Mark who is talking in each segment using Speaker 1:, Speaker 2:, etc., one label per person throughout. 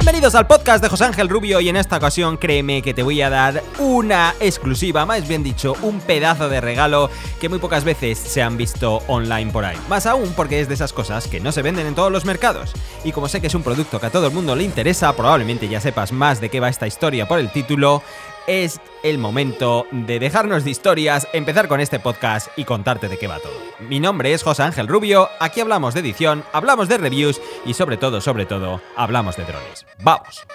Speaker 1: Bienvenidos al podcast de José Ángel Rubio y en esta ocasión créeme que te voy a dar una exclusiva, más bien dicho, un pedazo de regalo que muy pocas veces se han visto online por ahí. Más aún porque es de esas cosas que no se venden en todos los mercados. Y como sé que es un producto que a todo el mundo le interesa, probablemente ya sepas más de qué va esta historia por el título. Es el momento de dejarnos de historias, empezar con este podcast y contarte de qué va todo. Mi nombre es José Ángel Rubio, aquí hablamos de edición, hablamos de reviews y sobre todo, hablamos de drones. ¡Vamos!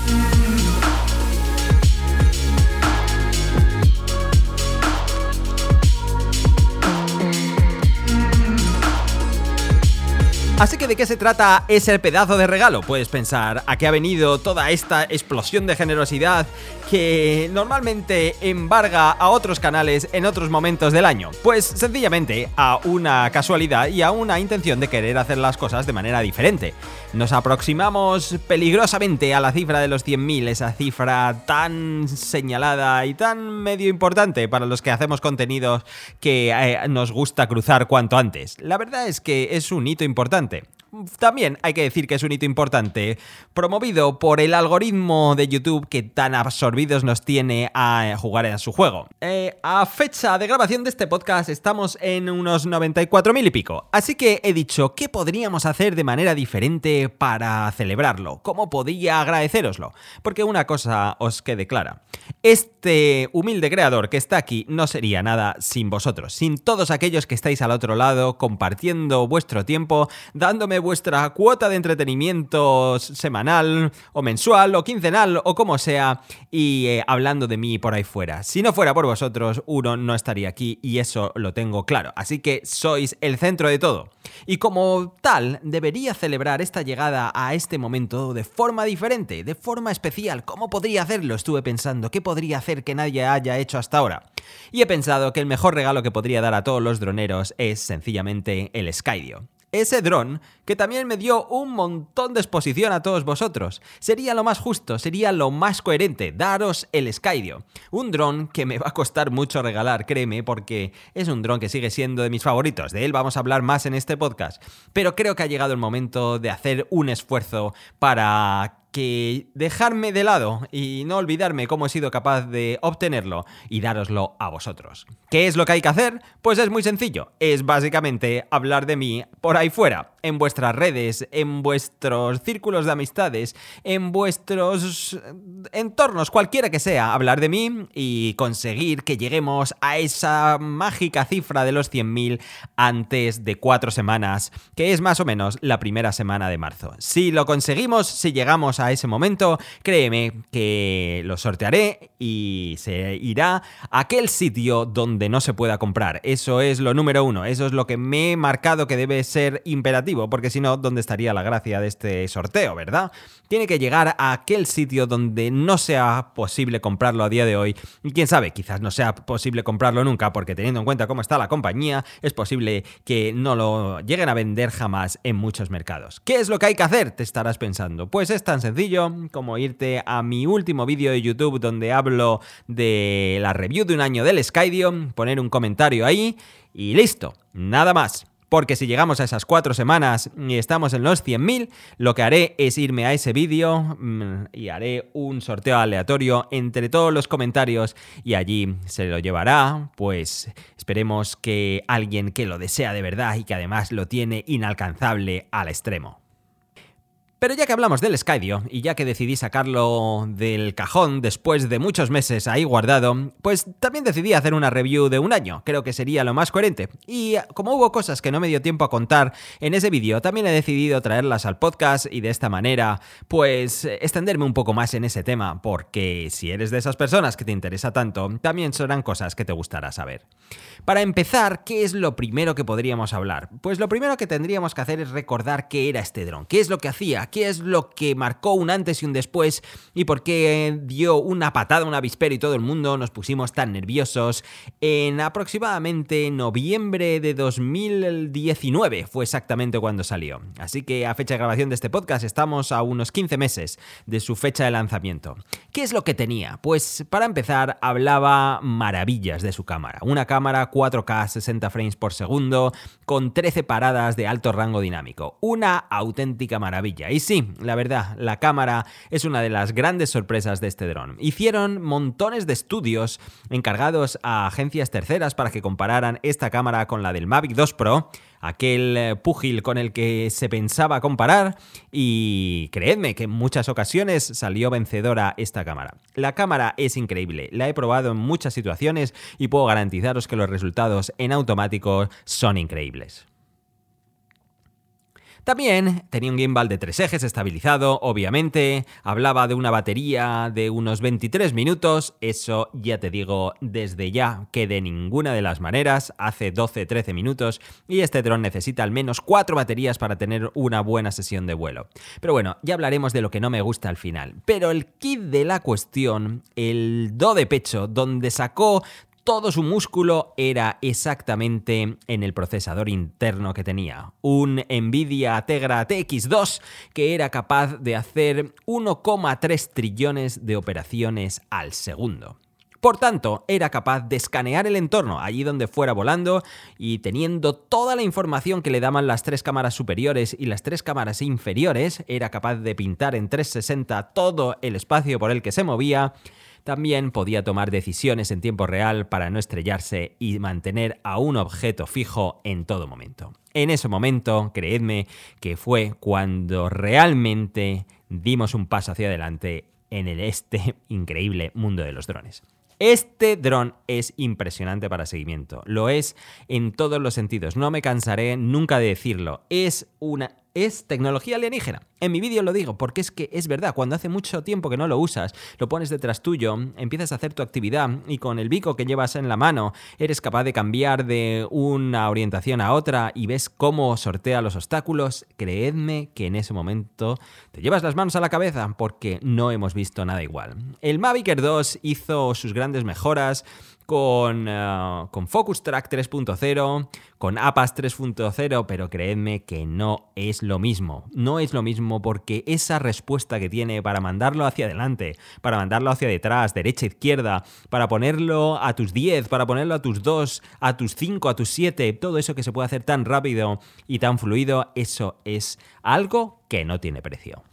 Speaker 1: Así que ¿de qué se trata ese pedazo de regalo? Puedes pensar, ¿a qué ha venido toda esta explosión de generosidad que normalmente embarga a otros canales en otros momentos del año? Pues sencillamente a una casualidad y a una intención de querer hacer las cosas de manera diferente. Nos aproximamos peligrosamente a la cifra de los 100.000, esa cifra tan señalada y tan medio importante para los que hacemos contenidos que nos gusta cruzar cuanto antes. La verdad es que es un hito importante. También hay que decir que es un hito importante promovido por el algoritmo de YouTube que tan absorbidos nos tiene a jugar a su juego. A fecha de grabación de este podcast estamos en unos 94.000 y pico, así que he dicho ¿qué podríamos hacer de manera diferente para celebrarlo? ¿Cómo podía agradeceroslo? Porque una cosa os quede clara, este humilde creador que está aquí no sería nada sin vosotros, sin todos aquellos que estáis al otro lado compartiendo vuestro tiempo, dándome vuestra cuota de entretenimiento semanal o mensual o quincenal o como sea y hablando de mí por ahí fuera. Si no fuera por vosotros, uno no estaría aquí y eso lo tengo claro. Así que sois el centro de todo. Y como tal, debería celebrar esta llegada a este momento de forma diferente, de forma especial. ¿Cómo podría hacerlo? Estuve pensando, ¿qué podría hacer que nadie haya hecho hasta ahora? Y he pensado que el mejor regalo que podría dar a todos los droneros es sencillamente el Skydio. Ese dron que también me dio un montón de exposición a todos vosotros. Sería lo más justo, sería lo más coherente, daros el Skydio. Un dron que me va a costar mucho regalar, créeme, porque es un dron que sigue siendo de mis favoritos. De él vamos a hablar más en este podcast. Pero creo que ha llegado el momento de hacer un esfuerzo para que dejarme de lado y no olvidarme cómo he sido capaz de obtenerlo y dároslo a vosotros. ¿Qué es lo que hay que hacer? Pues es muy sencillo, es básicamente hablar de mí por ahí fuera, en vuestras redes, en vuestros círculos de amistades, en vuestros entornos, cualquiera que sea, hablar de mí y conseguir que lleguemos a esa mágica cifra de los 100.000 antes de 4 semanas, que es más o menos la primera semana de marzo. Si lo conseguimos, si llegamos a ese momento, créeme que lo sortearé y se irá a aquel sitio donde no se pueda comprar. Eso es lo número uno, eso es lo que me he marcado que debe ser imperativo, porque si no, ¿dónde estaría la gracia de este sorteo, verdad? Tiene que llegar a aquel sitio donde no sea posible comprarlo a día de hoy, y quién sabe, quizás no sea posible comprarlo nunca, porque teniendo en cuenta cómo está la compañía, es posible que no lo lleguen a vender jamás en muchos mercados. ¿Qué es lo que hay que hacer? Te estarás pensando. Pues es tan sencillo como irte a mi último vídeo de YouTube donde hablo de la review de un año del Skydio, poner un comentario ahí y listo, nada más. Porque si llegamos a esas 4 semanas y estamos en los 100.000, lo que haré es irme a ese vídeo y haré un sorteo aleatorio entre todos los comentarios y allí se lo llevará, pues esperemos que alguien que lo desea de verdad y que además lo tiene inalcanzable al extremo. Pero ya que hablamos del Skydio y ya que decidí sacarlo del cajón después de muchos meses ahí guardado, pues también decidí hacer una review de un año, creo que sería lo más coherente. Y como hubo cosas que no me dio tiempo a contar en ese vídeo, también he decidido traerlas al podcast y de esta manera, pues extenderme un poco más en ese tema, porque si eres de esas personas que te interesa tanto, también serán cosas que te gustará saber. Para empezar, ¿qué es lo primero que podríamos hablar? Pues lo primero que tendríamos que hacer es recordar qué era este dron, qué es lo que hacía, qué es lo que marcó un antes y un después y por qué dio una patada, un avispero y todo el mundo nos pusimos tan nerviosos en aproximadamente noviembre de 2019, fue exactamente cuando salió. Así que a fecha de grabación de este podcast estamos a unos 15 meses de su fecha de lanzamiento. ¿Qué es lo que tenía? Pues para empezar hablaba maravillas de su cámara. Una cámara 4K 60 frames por segundo con 13 paradas de alto rango dinámico. Una auténtica maravilla. Y sí, la verdad, la cámara es una de las grandes sorpresas de este dron. Hicieron montones de estudios encargados a agencias terceras para que compararan esta cámara con la del Mavic 2 Pro, aquel púgil con el que se pensaba comparar, y creedme que en muchas ocasiones salió vencedora esta cámara. La cámara es increíble, la he probado en muchas situaciones y puedo garantizaros que los resultados en automático son increíbles. También tenía un gimbal de 3 ejes estabilizado, obviamente, hablaba de una batería de unos 23 minutos, eso ya te digo desde ya que de ninguna de las maneras, hace 12-13 minutos, y este dron necesita al menos 4 baterías para tener una buena sesión de vuelo. Pero bueno, ya hablaremos de lo que no me gusta al final. Pero el kit de la cuestión, el do de pecho, donde sacó todo su músculo, era exactamente en el procesador interno que tenía. Un Nvidia Tegra TX2 que era capaz de hacer 1,3 trillones de operaciones al segundo. Por tanto, era capaz de escanear el entorno allí donde fuera volando y teniendo toda la información que le daban las 3 cámaras superiores y las 3 cámaras inferiores, era capaz de pintar en 360 todo el espacio por el que se movía. También podía tomar decisiones en tiempo real para no estrellarse y mantener a un objeto fijo en todo momento. En ese momento, creedme, que fue cuando realmente dimos un paso hacia adelante en este increíble mundo de los drones. Este dron es impresionante para seguimiento, lo es en todos los sentidos, no me cansaré nunca de decirlo, es tecnología alienígena. En mi vídeo lo digo porque es que es verdad, cuando hace mucho tiempo que no lo usas, lo pones detrás tuyo, empiezas a hacer tu actividad y con el bico que llevas en la mano eres capaz de cambiar de una orientación a otra y ves cómo sortea los obstáculos. Creedme que en ese momento te llevas las manos a la cabeza porque no hemos visto nada igual. El Mavic Air 2 hizo sus grandes mejoras con Focus Track 3.0, con APAS 3.0, pero creedme que no es lo mismo. No es lo mismo porque esa respuesta que tiene para mandarlo hacia adelante, para mandarlo hacia detrás, derecha, izquierda, para ponerlo a tus 10, para ponerlo a tus 2, a tus 5, a tus 7, todo eso que se puede hacer tan rápido y tan fluido, eso es algo que no tiene precio.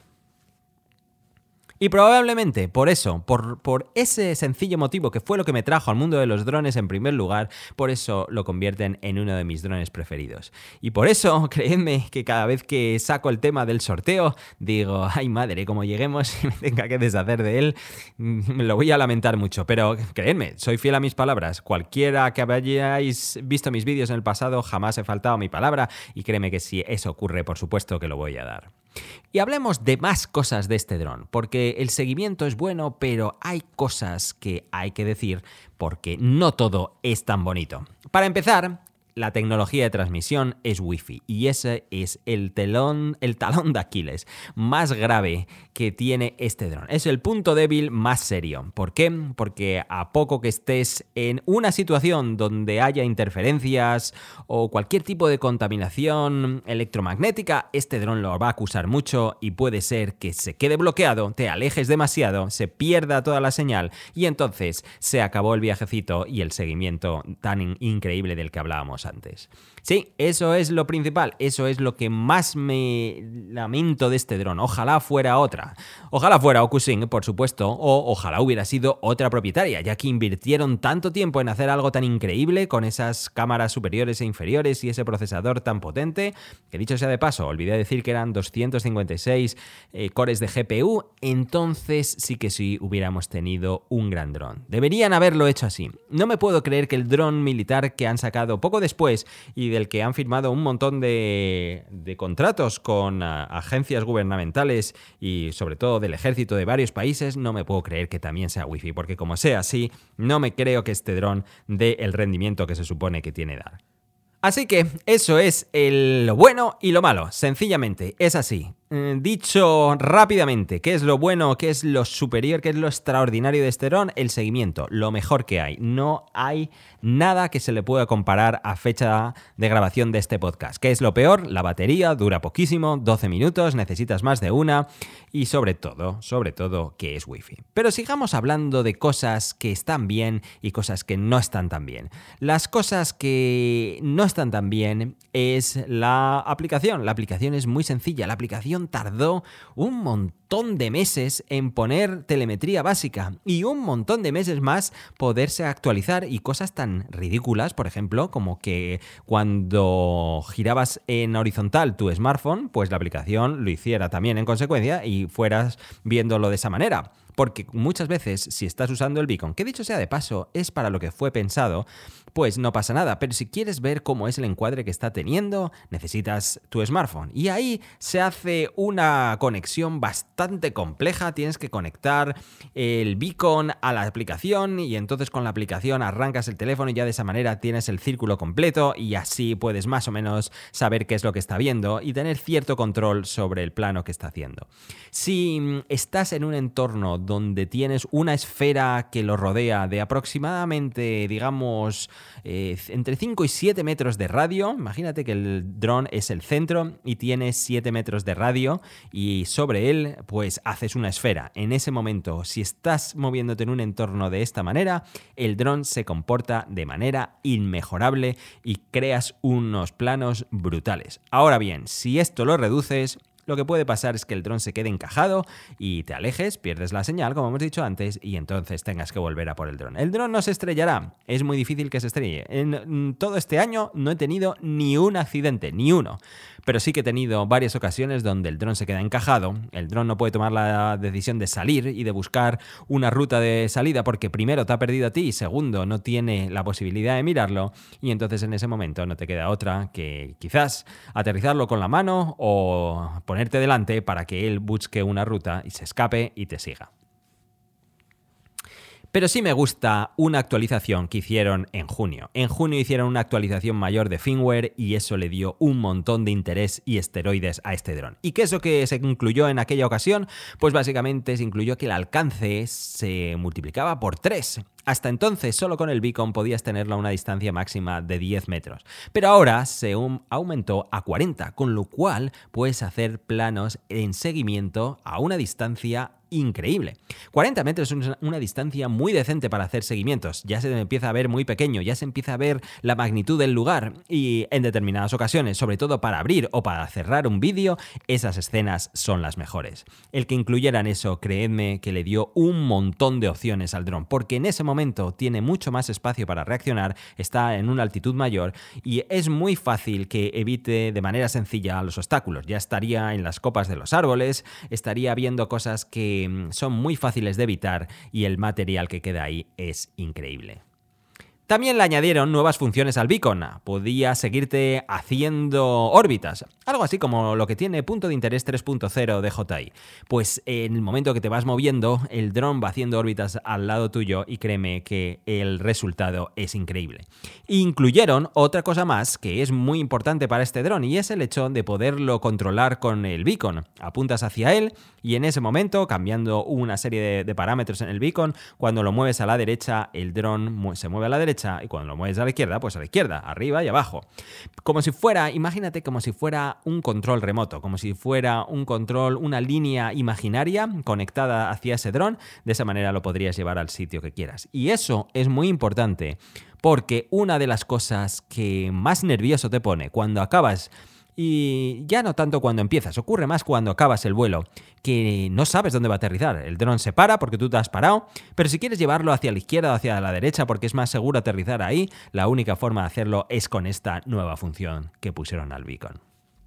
Speaker 1: Y probablemente por eso, por ese sencillo motivo que fue lo que me trajo al mundo de los drones en primer lugar, por eso lo convierten en uno de mis drones preferidos. Y por eso, creedme que cada vez que saco el tema del sorteo, digo, ay madre, como lleguemos y me tenga que deshacer de él, me lo voy a lamentar mucho. Pero creedme, soy fiel a mis palabras. Cualquiera que hayáis visto mis vídeos en el pasado, jamás he faltado a mi palabra y créeme que si eso ocurre, por supuesto que lo voy a dar. Y hablemos de más cosas de este dron, porque el seguimiento es bueno, pero hay cosas que hay que decir porque no todo es tan bonito. Para empezar, la tecnología de transmisión es Wi-Fi y ese es el talón de Aquiles más grave que tiene este dron. Es el punto débil más serio. ¿Por qué? Porque a poco que estés en una situación donde haya interferencias o cualquier tipo de contaminación electromagnética, este dron lo va a acusar mucho y puede ser que se quede bloqueado, te alejes demasiado, se pierda toda la señal y entonces se acabó el viajecito y el seguimiento tan increíble del que hablábamos antes. Sí, eso es lo principal, eso es lo que más me lamento de este dron. Ojalá fuera otra. Ojalá fuera OcuSync, por supuesto, o ojalá hubiera sido otra propietaria, ya que invirtieron tanto tiempo en hacer algo tan increíble con esas cámaras superiores e inferiores y ese procesador tan potente, que dicho sea de paso, olvidé decir que eran 256 cores de GPU, entonces sí que sí hubiéramos tenido un gran dron. Deberían haberlo hecho así. No me puedo creer que el dron militar que han sacado poco después y del que han firmado un montón de contratos con agencias gubernamentales y sobre todo del ejército de varios países, no me puedo creer que también sea Wi-Fi, porque como sea así, no me creo que este dron dé el rendimiento que se supone que tiene que dar. Así que eso es lo bueno y lo malo, sencillamente, es así. Dicho rápidamente, ¿qué es lo bueno, qué es lo superior, qué es lo extraordinario de este dron? El seguimiento, lo mejor que hay. No hay nada que se le pueda comparar a fecha de grabación de este podcast. ¿Qué es lo peor? La batería dura poquísimo, 12 minutos, necesitas más de una y sobre todo, que es Wi-Fi. Pero sigamos hablando de cosas que están bien y cosas que no están tan bien. Las cosas que no están tan bien es la aplicación. La aplicación es muy sencilla, la aplicación aplicación tardó un montón de meses en poner telemetría básica y un montón de meses más poderse actualizar, y cosas tan ridículas, por ejemplo, como que cuando girabas en horizontal tu smartphone, pues la aplicación lo hiciera también en consecuencia y fueras viéndolo de esa manera. Porque muchas veces, si estás usando el beacon, que dicho sea de paso, es para lo que fue pensado, pues no pasa nada. Pero si quieres ver cómo es el encuadre que está teniendo, necesitas tu smartphone. Y ahí se hace una conexión bastante compleja. Tienes que conectar el beacon a la aplicación y entonces con la aplicación arrancas el teléfono y ya de esa manera tienes el círculo completo y así puedes más o menos saber qué es lo que está viendo y tener cierto control sobre el plano que está haciendo. Si estás en un entorno donde tienes una esfera que lo rodea de aproximadamente, digamos, entre 5 y 7 metros de radio, imagínate que el dron es el centro y tiene 7 metros de radio y sobre él pues haces una esfera. En ese momento, si estás moviéndote en un entorno de esta manera, el dron se comporta de manera inmejorable y creas unos planos brutales. Ahora bien, si esto lo reduces, lo que puede pasar es que el dron se quede encajado y te alejes, pierdes la señal, como hemos dicho antes, y entonces tengas que volver a por el dron. El dron no se estrellará, es muy difícil que se estrelle. En todo este año no he tenido ni un accidente, ni uno. Pero sí que he tenido varias ocasiones donde el dron se queda encajado, el dron no puede tomar la decisión de salir y de buscar una ruta de salida porque primero te ha perdido a ti y segundo no tiene la posibilidad de mirarlo, y entonces en ese momento no te queda otra que quizás aterrizarlo con la mano o ponerte delante para que él busque una ruta y se escape y te siga. Pero sí me gusta una actualización que hicieron en junio. En junio hicieron una actualización mayor de firmware y eso le dio un montón de interés y esteroides a este dron. ¿Y qué es lo que se incluyó en aquella ocasión? Pues básicamente se incluyó que el alcance se multiplicaba por 3. Hasta entonces, solo con el beacon podías tenerlo a una distancia máxima de 10 metros. Pero ahora se aumentó a 40, con lo cual puedes hacer planos en seguimiento a una distancia increíble. 40 metros es una distancia muy decente para hacer seguimientos. Ya se empieza a ver muy pequeño, ya se empieza a ver la magnitud del lugar y en determinadas ocasiones, sobre todo para abrir o para cerrar un vídeo, esas escenas son las mejores. El que incluyeran eso, creedme que le dio un montón de opciones al dron, porque en ese momento tiene mucho más espacio para reaccionar, está en una altitud mayor y es muy fácil que evite de manera sencilla los obstáculos. Ya estaría en las copas de los árboles, estaría viendo cosas que son muy fáciles de evitar y el material que queda ahí es increíble. También le añadieron nuevas funciones al beacon. Podía seguirte haciendo órbitas, algo así como lo que tiene Punto de Interés 3.0 de DJI. Pues en el momento que te vas moviendo, el dron va haciendo órbitas al lado tuyo y créeme que el resultado es increíble. Incluyeron otra cosa más que es muy importante para este dron y es el hecho de poderlo controlar con el beacon. Apuntas hacia él y en ese momento, cambiando una serie de parámetros en el beacon, cuando lo mueves a la derecha, el dron se mueve a la derecha y cuando lo mueves a la izquierda, pues a la izquierda, arriba y abajo. Como si fuera, imagínate como si fuera un control remoto, como si fuera un control, una línea imaginaria conectada hacia ese dron. De esa manera lo podrías llevar al sitio que quieras. Y eso es muy importante porque una de las cosas que más nervioso te pone cuando acabas, y ya no tanto cuando empiezas, ocurre más cuando acabas el vuelo, que no sabes dónde va a aterrizar. El dron se para porque tú te has parado, pero si quieres llevarlo hacia la izquierda o hacia la derecha porque es más seguro aterrizar ahí, la única forma de hacerlo es con esta nueva función que pusieron al beacon.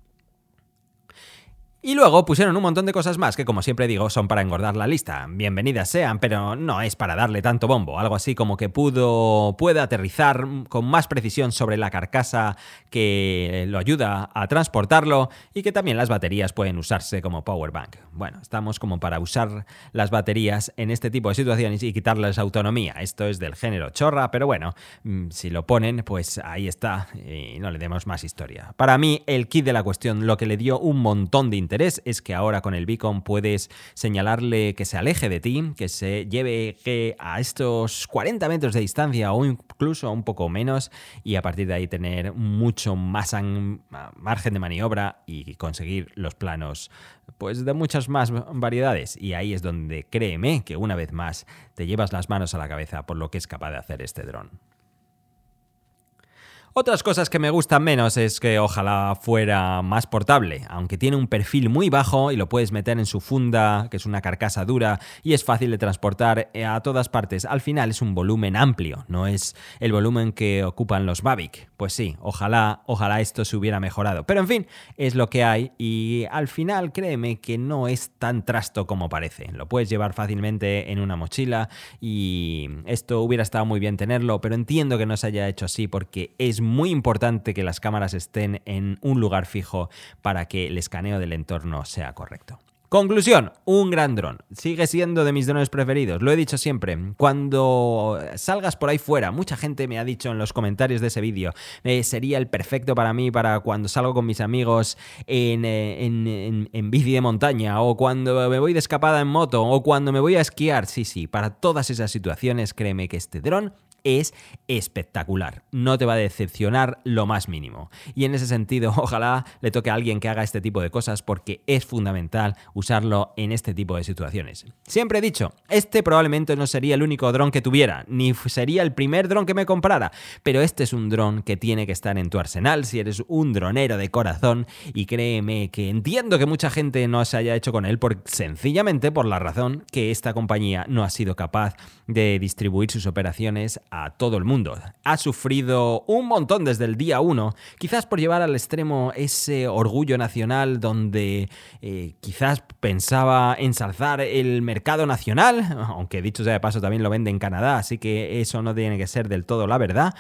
Speaker 1: Y luego pusieron un montón de cosas más que, como siempre digo, son para engordar la lista. Bienvenidas sean, pero no es para darle tanto bombo. Algo así como que puede aterrizar con más precisión sobre la carcasa que lo ayuda a transportarlo y que también las baterías pueden usarse como power bank. Bueno, estamos como para usar las baterías en este tipo de situaciones y quitarles autonomía. Esto es del género chorra, pero bueno, si lo ponen, pues ahí está y no le demos más historia. Para mí, el kit de la cuestión, lo que le dio un montón de interés es que ahora con el beacon puedes señalarle que se aleje de ti, que se lleve a estos 40 metros de distancia o incluso un poco menos y a partir de ahí tener mucho más margen de maniobra y conseguir los planos pues de muchas más variedades. Y ahí es donde créeme que una vez más te llevas las manos a la cabeza por lo que es capaz de hacer este dron. Otras cosas que me gustan menos es que ojalá fuera más portable, aunque tiene un perfil muy bajo y lo puedes meter en su funda, que es una carcasa dura y es fácil de transportar a todas partes. Al final es un volumen amplio, no es el volumen que ocupan los Mavic. Pues sí, ojalá esto se hubiera mejorado. Pero en fin, es lo que hay y al final créeme que no es tan trasto como parece. Lo puedes llevar fácilmente en una mochila y esto hubiera estado muy bien tenerlo, pero entiendo que no se haya hecho así porque es muy importante que las cámaras estén en un lugar fijo para que el escaneo del entorno sea correcto. Conclusión, un gran dron. Sigue siendo de mis drones preferidos, lo he dicho siempre. Cuando salgas por ahí fuera, mucha gente me ha dicho en los comentarios de ese vídeo, sería el perfecto para mí para cuando salgo con mis amigos en bici de montaña, o cuando me voy de escapada en moto, o cuando me voy a esquiar. Sí, para todas esas situaciones, créeme que este dron es espectacular, no te va a decepcionar lo más mínimo. Y en ese sentido, ojalá le toque a alguien que haga este tipo de cosas porque es fundamental usarlo en este tipo de situaciones. Siempre he dicho, este probablemente no sería el único dron que tuviera, ni sería el primer dron que me comprara, pero este es un dron que tiene que estar en tu arsenal si eres un dronero de corazón, y créeme que entiendo que mucha gente no se haya hecho con él sencillamente por la razón que esta compañía no ha sido capaz de distribuir sus operaciones a todo el mundo. Ha sufrido un montón desde el día 1, quizás por llevar al extremo ese orgullo nacional donde quizás pensaba ensalzar el mercado nacional, aunque dicho sea de paso también lo vende en Canadá, así que eso no tiene que ser del todo la verdad.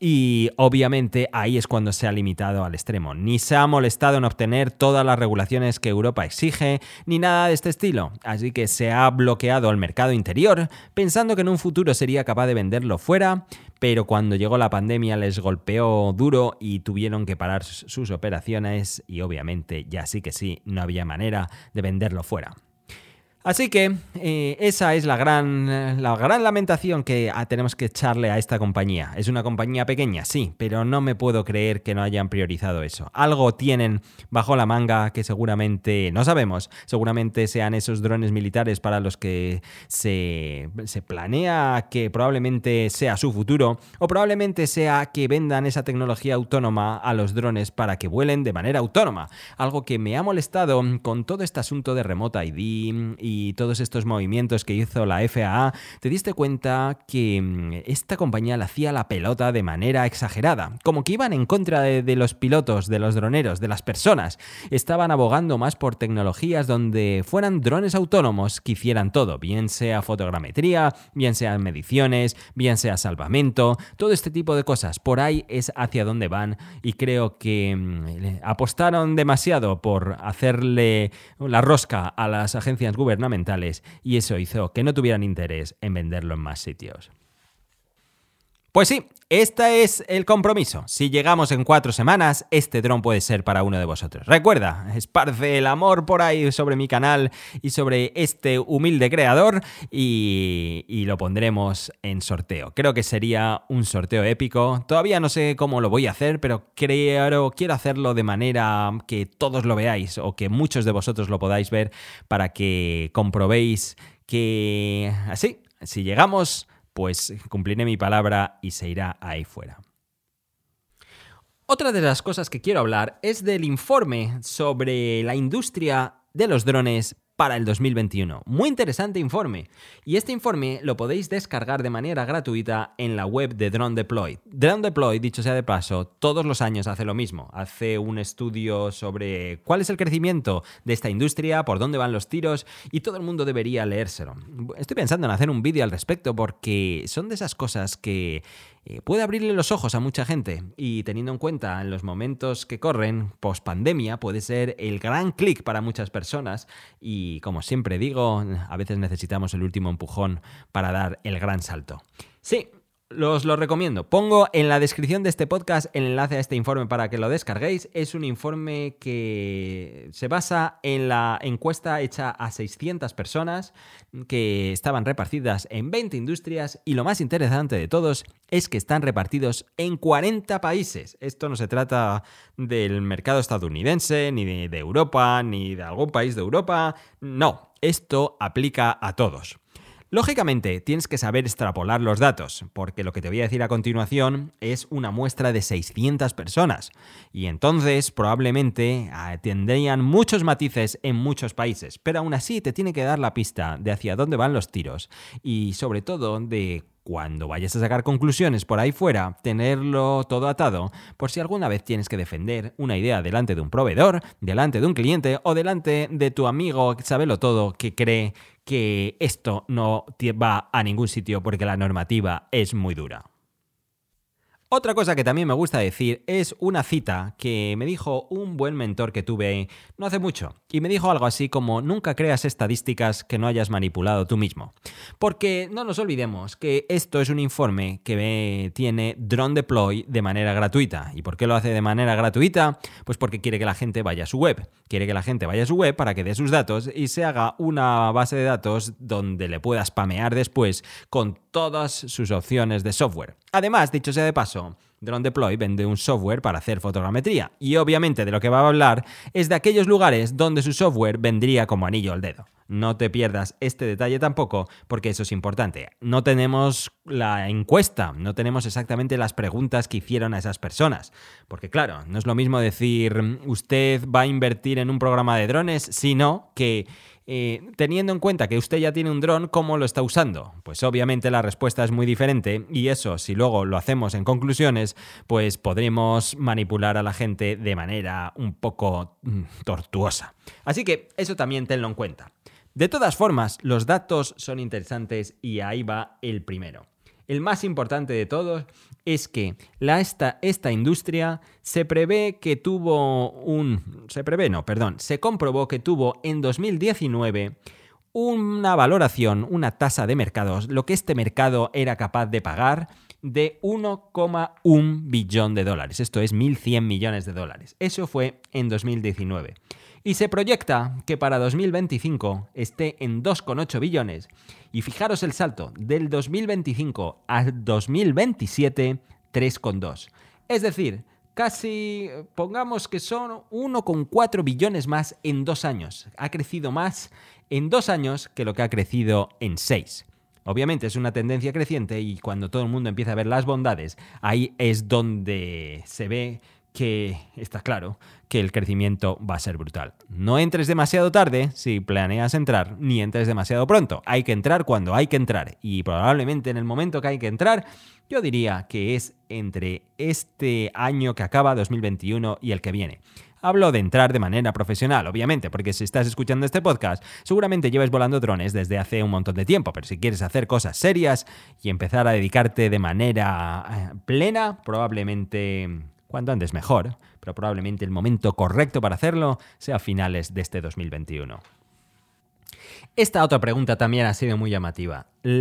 Speaker 1: Y obviamente ahí es cuando se ha limitado al extremo. Ni se ha molestado en obtener todas las regulaciones que Europa exige, ni nada de este estilo. Así que se ha bloqueado el mercado interior, pensando que en un futuro sería capaz de venderlo fuera, pero cuando llegó la pandemia les golpeó duro y tuvieron que parar sus operaciones y obviamente ya sí que sí, no había manera de venderlo fuera. Así que esa es la gran lamentación que tenemos que echarle a esta compañía. Es una compañía pequeña, sí, pero no me puedo creer que no hayan priorizado eso. Algo tienen bajo la manga que seguramente, no sabemos, seguramente sean esos drones militares para los que se planea que probablemente sea su futuro, o probablemente sea que vendan esa tecnología autónoma a los drones para que vuelen de manera autónoma. Algo que me ha molestado con todo este asunto de Remote ID y todos estos movimientos que hizo la FAA, te diste cuenta que esta compañía le hacía la pelota de manera exagerada, como que iban en contra de los pilotos, de los droneros, de las personas. Estaban abogando más por tecnologías donde fueran drones autónomos que hicieran todo, bien sea fotogrametría, bien sea mediciones, bien sea salvamento, todo este tipo de cosas. Por ahí es hacia donde van y creo que apostaron demasiado por hacerle la rosca a las agencias gubernamentales y eso hizo que no tuvieran interés en venderlo en más sitios. Pues sí, este es el compromiso. Si llegamos en 4 semanas, este dron puede ser para uno de vosotros. Recuerda, esparce el amor por ahí sobre mi canal y sobre este humilde creador y lo pondremos en sorteo. Creo que sería un sorteo épico. Todavía no sé cómo lo voy a hacer, pero quiero hacerlo de manera que todos lo veáis o que muchos de vosotros lo podáis ver para que comprobéis que así, si llegamos, pues cumpliré mi palabra y se irá ahí fuera. Otra de las cosas que quiero hablar es del informe sobre la industria de los drones para el 2021. Muy interesante informe. Y este informe lo podéis descargar de manera gratuita en la web de Drone Deploy. Drone Deploy, dicho sea de paso, todos los años hace lo mismo. Hace un estudio sobre cuál es el crecimiento de esta industria, por dónde van los tiros, y todo el mundo debería leérselo. Estoy pensando en hacer un vídeo al respecto porque son de esas cosas que puede abrirle los ojos a mucha gente, y teniendo en cuenta en los momentos que corren, post-pandemia, puede ser el gran clic para muchas personas y, como siempre digo, a veces necesitamos el último empujón para dar el gran salto. Sí, os lo recomiendo. Pongo en la descripción de este podcast el enlace a este informe para que lo descarguéis. Es un informe que se basa en la encuesta hecha a 600 personas que estaban repartidas en 20 industrias, y lo más interesante de todos es que están repartidos en 40 países. Esto no se trata del mercado estadounidense, ni de Europa, ni de algún país de Europa. No, esto aplica a todos. Lógicamente, tienes que saber extrapolar los datos, porque lo que te voy a decir a continuación es una muestra de 600 personas, y entonces probablemente tendrían muchos matices en muchos países, pero aún así te tiene que dar la pista de hacia dónde van los tiros, y sobre todo de cuando vayas a sacar conclusiones por ahí fuera, tenerlo todo atado por si alguna vez tienes que defender una idea delante de un proveedor, delante de un cliente o delante de tu amigo sabelotodo que cree que esto no va a ningún sitio porque la normativa es muy dura. Otra cosa que también me gusta decir es una cita que me dijo un buen mentor que tuve no hace mucho, y me dijo algo así como: nunca creas estadísticas que no hayas manipulado tú mismo. Porque no nos olvidemos que esto es un informe que tiene Drone Deploy de manera gratuita. ¿Y por qué lo hace de manera gratuita? Pues porque quiere que la gente vaya a su web. Quiere que la gente vaya a su web para que dé sus datos y se haga una base de datos donde le pueda spamear después con todas sus opciones de software. Además, dicho sea de paso, Drone Deploy vende un software para hacer fotogrametría y obviamente de lo que va a hablar es de aquellos lugares donde su software vendría como anillo al dedo. No te pierdas este detalle tampoco, porque eso es importante. No tenemos la encuesta, no tenemos exactamente las preguntas que hicieron a esas personas. Porque claro, no es lo mismo decir usted va a invertir en un programa de drones, sino que teniendo en cuenta que usted ya tiene un dron, ¿cómo lo está usando? Pues obviamente la respuesta es muy diferente y eso, si luego lo hacemos en conclusiones, pues podremos manipular a la gente de manera un poco tortuosa. Así que eso también tenlo en cuenta. De todas formas, los datos son interesantes y ahí va el primero. El más importante de todos es que esta industria se comprobó que tuvo en 2019 una valoración, una tasa de mercados, lo que este mercado era capaz de pagar, de 1,1 billón de dólares. Esto es 1.100 millones de dólares. Eso fue en 2019. Y se proyecta que para 2025 esté en 2,8 billones. Y fijaros el salto, del 2025 al 2027, 3,2. Es decir, casi, pongamos que son 1,4 billones más en 2 años. Ha crecido más en 2 años que lo que ha crecido en 6. Obviamente es una tendencia creciente y cuando todo el mundo empieza a ver las bondades, ahí es donde se ve que está claro que el crecimiento va a ser brutal. No entres demasiado tarde si planeas entrar, ni entres demasiado pronto. Hay que entrar cuando hay que entrar y probablemente en el momento que hay que entrar, yo diría que es entre este año que acaba, 2021, y el que viene. Hablo de entrar de manera profesional, obviamente, porque si estás escuchando este podcast, seguramente llevas volando drones desde hace un montón de tiempo, pero si quieres hacer cosas serias y empezar a dedicarte de manera plena, probablemente, cuanto antes mejor, pero probablemente el momento correcto para hacerlo sea a finales de este 2021. Esta otra pregunta también ha sido muy llamativa. El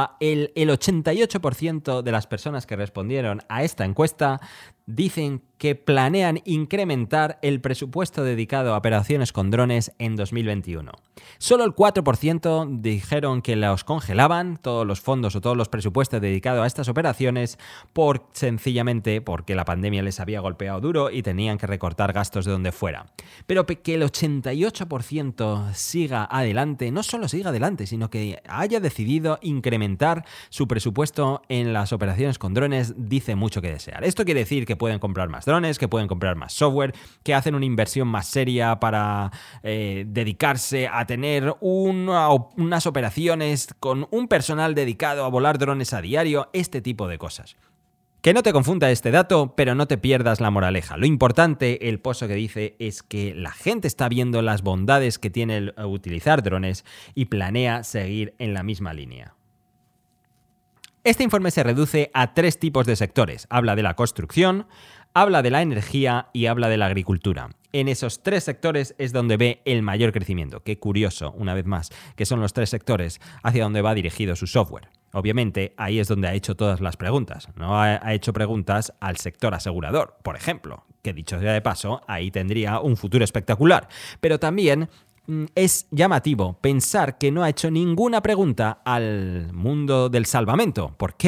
Speaker 1: 88% de las personas que respondieron a esta encuesta dicen que planean incrementar el presupuesto dedicado a operaciones con drones en 2021. Solo el 4% dijeron que los congelaban, todos los fondos o todos los presupuestos dedicados a estas operaciones, sencillamente porque la pandemia les había golpeado duro y tenían que recortar gastos de donde fuera. Pero que el 88% siga adelante, no solo siga adelante, sino que haya decidido incrementar su presupuesto en las operaciones con drones, dice mucho que desear. Esto quiere decir que pueden comprar más drones, que pueden comprar más software, que hacen una inversión más seria para dedicarse a tener unas operaciones con un personal dedicado a volar drones a diario, este tipo de cosas. Que no te confunda este dato, pero no te pierdas la moraleja. Lo importante, el pozo que dice, es que la gente está viendo las bondades que tiene el utilizar drones y planea seguir en la misma línea. Este informe se reduce a 3 tipos de sectores. Habla de la construcción, habla de la energía y habla de la agricultura. En esos 3 sectores es donde ve el mayor crecimiento. Qué curioso, una vez más, que son los 3 sectores hacia donde va dirigido su software. Obviamente, ahí es donde ha hecho todas las preguntas. No ha hecho preguntas al sector asegurador, por ejemplo, que dicho sea de paso, ahí tendría un futuro espectacular. Pero también es llamativo pensar que no ha hecho ninguna pregunta al mundo del salvamento. ¿Por qué?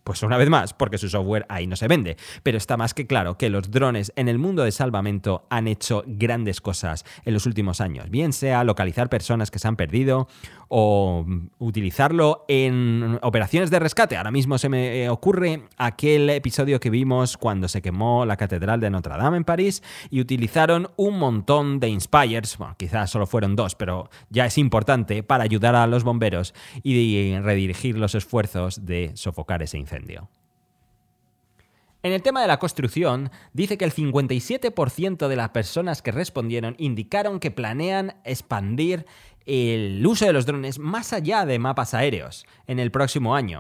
Speaker 1: Pues una vez más, porque su software ahí no se vende. Pero está más que claro que los drones en el mundo de salvamento han hecho grandes cosas en los últimos años. Bien sea localizar personas que se han perdido o utilizarlo en operaciones de rescate. Ahora mismo se me ocurre aquel episodio que vimos cuando se quemó la Catedral de Notre Dame en París y utilizaron un montón de Inspires, bueno, quizás solo fueron 2, pero ya es importante para ayudar a los bomberos y redirigir los esfuerzos de sofocar ese incendio. En el tema de la construcción, dice que el 57% de las personas que respondieron indicaron que planean expandir el uso de los drones más allá de mapas aéreos en el próximo año.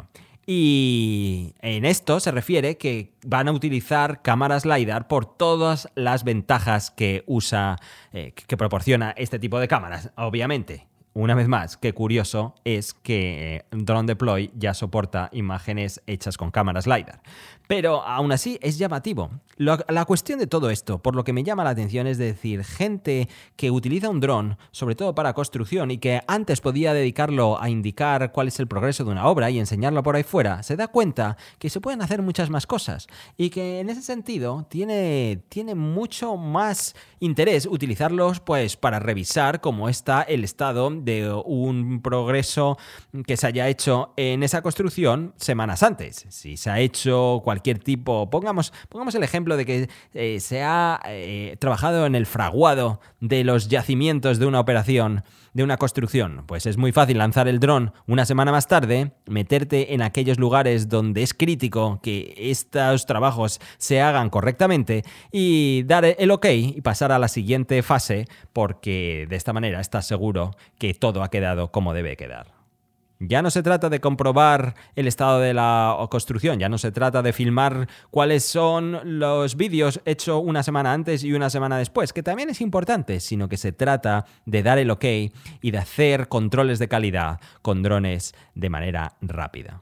Speaker 1: Y en esto se refiere que van a utilizar cámaras LiDAR por todas las ventajas que proporciona este tipo de cámaras, obviamente. Una vez más, qué curioso es que Drone Deploy ya soporta imágenes hechas con cámaras LiDAR. Pero aún así es llamativo. La cuestión de todo esto, por lo que me llama la atención, es decir, gente que utiliza un dron, sobre todo para construcción, y que antes podía dedicarlo a indicar cuál es el progreso de una obra y enseñarlo por ahí fuera, se da cuenta que se pueden hacer muchas más cosas y que en ese sentido tiene mucho más interés utilizarlos pues para revisar cómo está el estado de un progreso que se haya hecho en esa construcción semanas antes. Si se ha hecho cualquier tipo, pongamos el ejemplo de que se ha trabajado en el fraguado de los yacimientos de una operación, de una construcción, pues es muy fácil lanzar el dron una semana más tarde, meterte en aquellos lugares donde es crítico que estos trabajos se hagan correctamente y dar el ok y pasar a la siguiente fase, porque de esta manera estás seguro que todo ha quedado como debe quedar. Ya no se trata de comprobar el estado de la construcción, ya no se trata de filmar cuáles son los vídeos hechos una semana antes y una semana después, que también es importante, sino que se trata de dar el ok y de hacer controles de calidad con drones de manera rápida.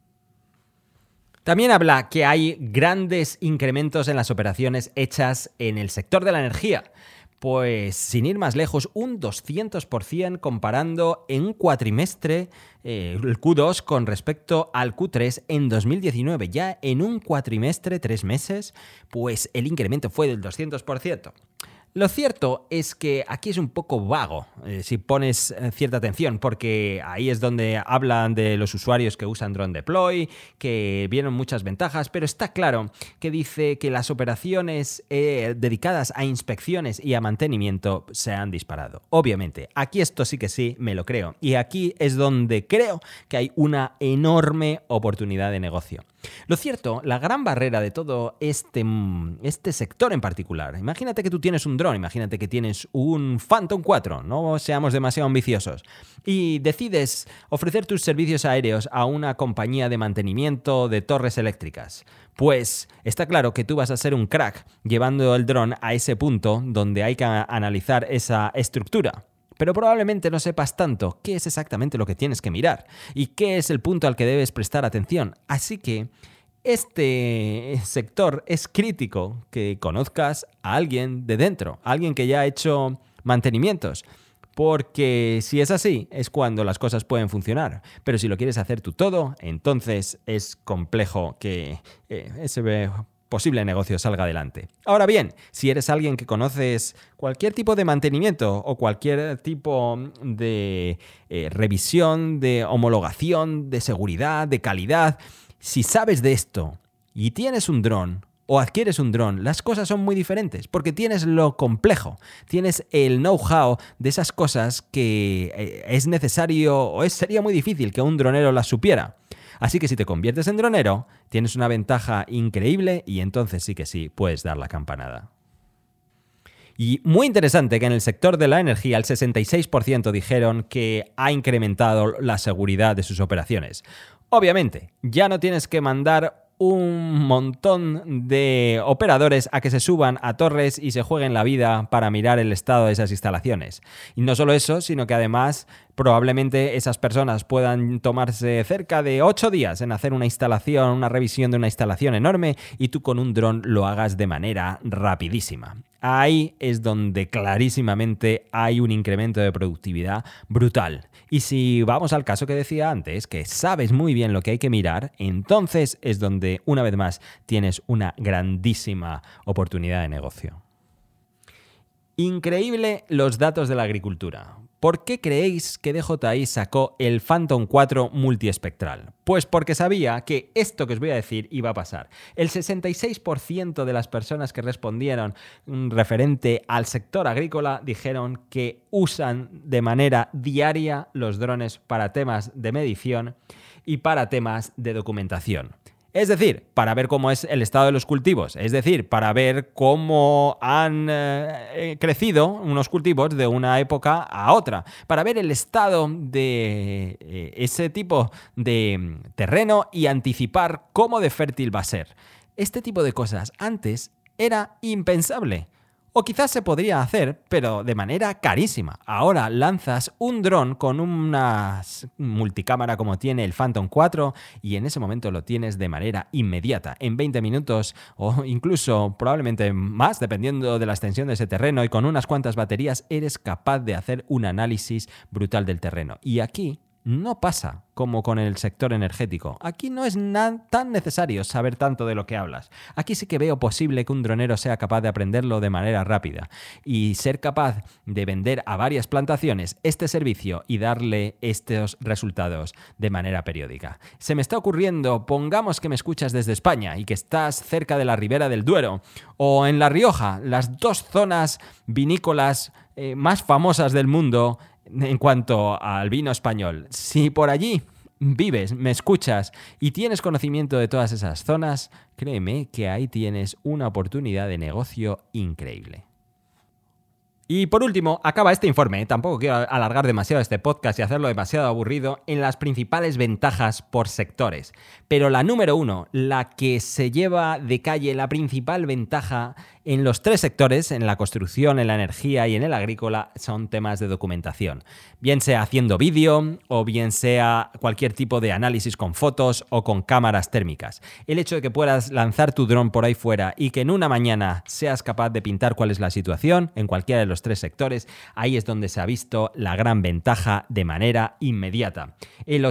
Speaker 1: También habla que hay grandes incrementos en las operaciones hechas en el sector de la energía. Pues sin ir más lejos, un 200% comparando en un cuatrimestre el Q2 con respecto al Q3 en 2019. Ya en un cuatrimestre, 3 meses, pues el incremento fue del 200%. Lo cierto es que aquí es un poco vago, si pones cierta atención, porque ahí es donde hablan de los usuarios que usan Drone Deploy, que vieron muchas ventajas, pero está claro que dice que las operaciones dedicadas a inspecciones y a mantenimiento se han disparado. Obviamente, aquí esto sí que sí me lo creo, y aquí es donde creo que hay una enorme oportunidad de negocio. Lo cierto, la gran barrera de todo este sector en particular, imagínate que tú tienes un dron, imagínate que tienes un Phantom 4, no seamos demasiado ambiciosos, y decides ofrecer tus servicios aéreos a una compañía de mantenimiento de torres eléctricas. Pues está claro que tú vas a ser un crack llevando el dron a ese punto donde hay que analizar esa estructura. Pero probablemente no sepas tanto qué es exactamente lo que tienes que mirar y qué es el punto al que debes prestar atención. Así que este sector es crítico que conozcas a alguien de dentro, a alguien que ya ha hecho mantenimientos. Porque si es así, es cuando las cosas pueden funcionar. Pero si lo quieres hacer tú todo, entonces es complejo que ese posible negocio salga adelante. Ahora bien, si eres alguien que conoces cualquier tipo de mantenimiento o cualquier tipo de revisión, de homologación, de seguridad, de calidad, si sabes de esto y tienes un dron o adquieres un dron, las cosas son muy diferentes porque tienes lo complejo, tienes el know-how de esas cosas que es necesario o sería muy difícil que un dronero las supiera. Así que si te conviertes en dronero, tienes una ventaja increíble y entonces sí que sí puedes dar la campanada. Y muy interesante que en el sector de la energía el 66% dijeron que ha incrementado la seguridad de sus operaciones. Obviamente, ya no tienes que mandar un montón de operadores a que se suban a torres y se jueguen la vida para mirar el estado de esas instalaciones. Y no solo eso, sino que además probablemente esas personas puedan tomarse cerca de 8 días en hacer una instalación, una revisión de una instalación enorme y tú con un dron lo hagas de manera rapidísima. Ahí es donde clarísimamente hay un incremento de productividad brutal. Y si vamos al caso que decía antes, que sabes muy bien lo que hay que mirar, entonces es donde, una vez más, tienes una grandísima oportunidad de negocio. Increíble los datos de la agricultura. ¿Por qué creéis que DJI sacó el Phantom 4 multiespectral? Pues porque sabía que esto que os voy a decir iba a pasar. El 66% de las personas que respondieron referente al sector agrícola dijeron que usan de manera diaria los drones para temas de medición y para temas de documentación. Es decir, para ver cómo es el estado de los cultivos, es decir, para ver cómo han crecido unos cultivos de una época a otra, para ver el estado de ese tipo de terreno y anticipar cómo de fértil va a ser. Este tipo de cosas antes era impensable. O quizás se podría hacer, pero de manera carísima. Ahora lanzas un dron con una multicámara como tiene el Phantom 4 y en ese momento lo tienes de manera inmediata. En 20 minutos o incluso probablemente más, dependiendo de la extensión de ese terreno, y con unas cuantas baterías eres capaz de hacer un análisis brutal del terreno. Y aquí no pasa como con el sector energético. Aquí no es tan necesario saber tanto de lo que hablas. Aquí sí que veo posible que un dronero sea capaz de aprenderlo de manera rápida y ser capaz de vender a varias plantaciones este servicio y darle estos resultados de manera periódica. Se me está ocurriendo, pongamos que me escuchas desde España y que estás cerca de la Ribera del Duero o en La Rioja, las dos zonas vinícolas más famosas del mundo en cuanto al vino español. Si por allí vives, me escuchas y tienes conocimiento de todas esas zonas, créeme que ahí tienes una oportunidad de negocio increíble. Y por último, acaba este informe, tampoco quiero alargar demasiado este podcast y hacerlo demasiado aburrido, en las principales ventajas por sectores. Pero la número 1, la que se lleva de calle la principal ventaja en los tres sectores, en la construcción, en la energía y en el agrícola, son temas de documentación. Bien sea haciendo vídeo o bien sea cualquier tipo de análisis con fotos o con cámaras térmicas. El hecho de que puedas lanzar tu dron por ahí fuera y que en una mañana seas capaz de pintar cuál es la situación en cualquiera de los tres sectores, ahí es donde se ha visto la gran ventaja de manera inmediata. El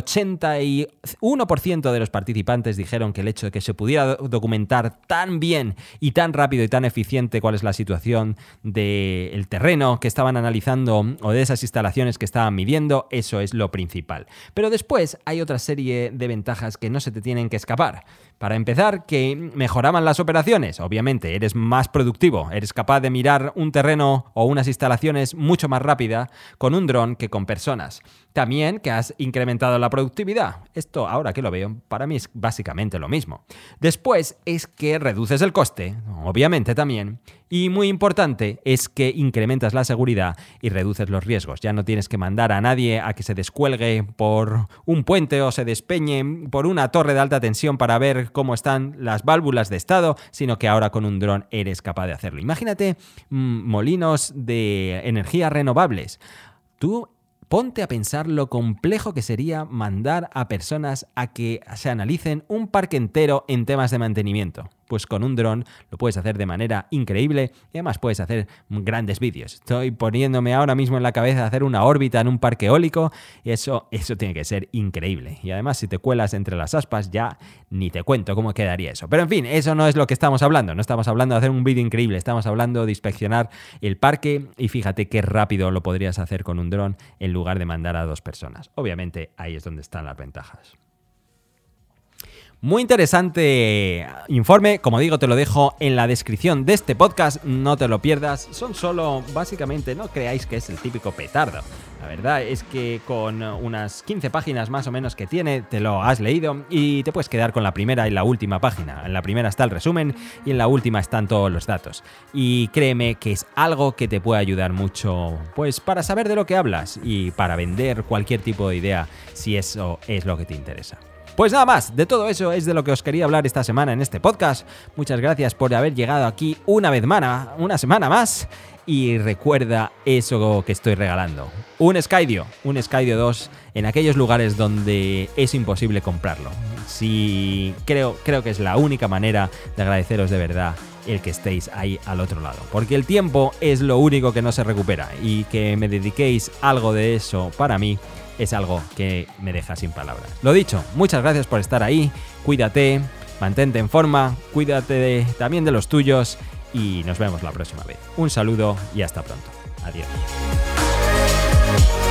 Speaker 1: 81% de los participantes dijeron que el hecho de que se pudiera documentar tan bien y tan rápido y tan eficiente cuál es la situación del terreno que estaban analizando o de esas instalaciones que estaban midiendo, eso es lo principal. Pero después hay otra serie de ventajas que no se te tienen que escapar. Para empezar, que mejoraban las operaciones. Obviamente, eres más productivo, eres capaz de mirar un terreno o unas instalaciones mucho más rápida con un dron que con personas. También que has incrementado la productividad. Esto, ahora que lo veo, para mí es básicamente lo mismo. Después es que reduces el coste, obviamente también. Y muy importante es que incrementas la seguridad y reduces los riesgos. Ya no tienes que mandar a nadie a que se descuelgue por un puente o se despeñe por una torre de alta tensión para ver cómo están las válvulas de estado, sino que ahora con un dron eres capaz de hacerlo. Imagínate molinos de energías renovables. Tú ponte a pensar lo complejo que sería mandar a personas a que se analicen un parque entero en temas de mantenimiento. Pues con un dron lo puedes hacer de manera increíble y además puedes hacer grandes vídeos. Estoy poniéndome ahora mismo en la cabeza hacer una órbita en un parque eólico y eso tiene que ser increíble. Y además si te cuelas entre las aspas ya ni te cuento cómo quedaría eso. Pero en fin, eso no es lo que estamos hablando. No estamos hablando de hacer un vídeo increíble, estamos hablando de inspeccionar el parque y fíjate qué rápido lo podrías hacer con un dron en lugar de mandar a 2 personas. Obviamente ahí es donde están las ventajas. Muy interesante informe, como digo, te lo dejo en la descripción de este podcast, no te lo pierdas. Son solo, básicamente, no creáis que es el típico petardo. La verdad es que con unas 15 páginas más o menos que tiene, te lo has leído y te puedes quedar con la primera y la última página. En la primera está el resumen y en la última están todos los datos. Y créeme que es algo que te puede ayudar mucho, pues para saber de lo que hablas y para vender cualquier tipo de idea, si eso es lo que te interesa. Pues nada más, de todo eso es de lo que os quería hablar esta semana en este podcast. Muchas gracias por haber llegado aquí una semana más. Y recuerda eso que estoy regalando. Un Skydio 2 en aquellos lugares donde es imposible comprarlo. Sí, creo que es la única manera de agradeceros de verdad el que estéis ahí al otro lado, porque el tiempo es lo único que no se recupera y que me dediquéis algo de eso para mí es algo que me deja sin palabras. Lo dicho, muchas gracias por estar ahí, cuídate, mantente en forma, cuídate también de los tuyos y nos vemos la próxima vez. Un saludo y hasta pronto. Adiós.